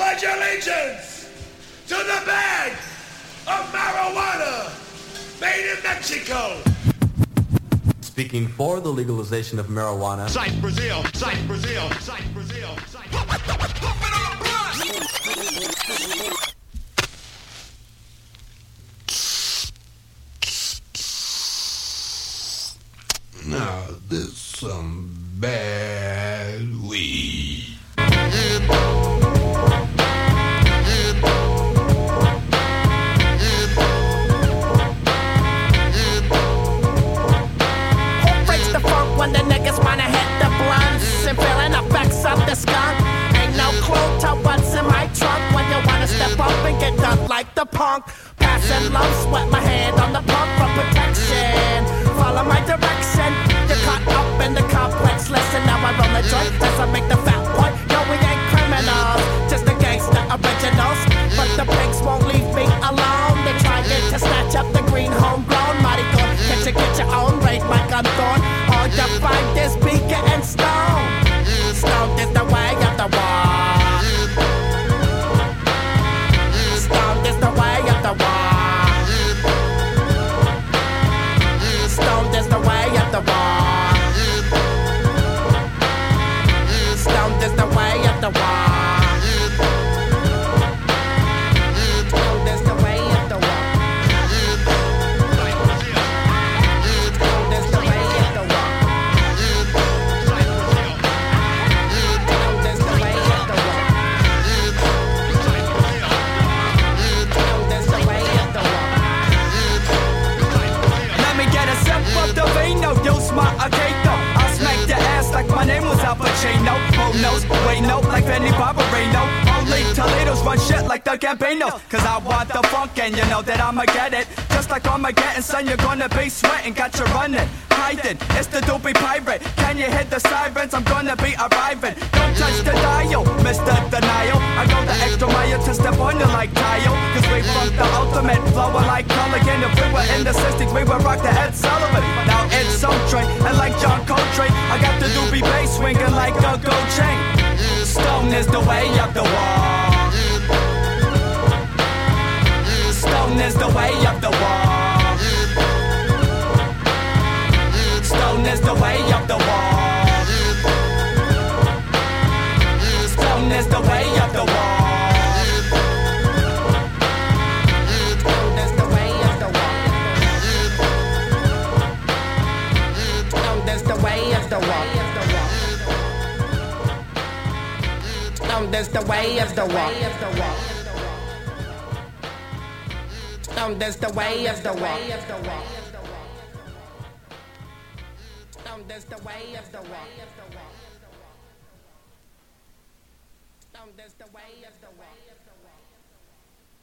pledge allegiance to the bag of marijuana made in Mexico. Speaking for the legalization of marijuana. Cite Brazil, cite Brazil, cite Brazil, cite Now this some bad weed. When the niggas wanna hit the blunts and feeling effects of the skunk. Ain't no clue to what's in my trunk when you wanna step up and get dumped like the punk. Passing low, sweat my hand on the pump for protection. Follow my direction. You're caught up in the complex. Listen, now I roll a joint as I make the fat point. Yo, we ain't criminals, just the gangster originals. But the pigs won't leave me alone. They trying to snatch up the green homegrown. Mighty good, get your own raid like gun thorn. All you find is beaker and stone. Stone is the way of the war. Stone is the way of the war. Stone is the way of the war. Stone is the way of the war. Stone is the way of the war. Use my Agato. I'll smack your ass like my name was Al Pacino. Who knows? Wait, no, like Benny Barbarino. Only Toledo's run shit like the Gambino. Cause I want the funk and you know that I'ma get it. Just like Armageddon, son, you're gonna be sweating. Got you running, hiding. It's the doopy pirate. Can you hit the sirens? I'm gonna be arriving. Don't touch the dial, Mr. Denial. I go the extra mile to step on you like tile. Cause we from the ultimate flower like Culligan. If we were in the 60s, we would rock the Ed Sullivan. Now it's Soul Train, and like John Coltrane, I got the doobie bass swinging like a gold chain. Stone is the way of the wall. Stone is the way of the wall. Stone is the way of the wall. Stone is the way of the wall. There's the way of the walk. There's the way of the walk. There's the way of the walk. There's the way of the walk. There's the way of the walk.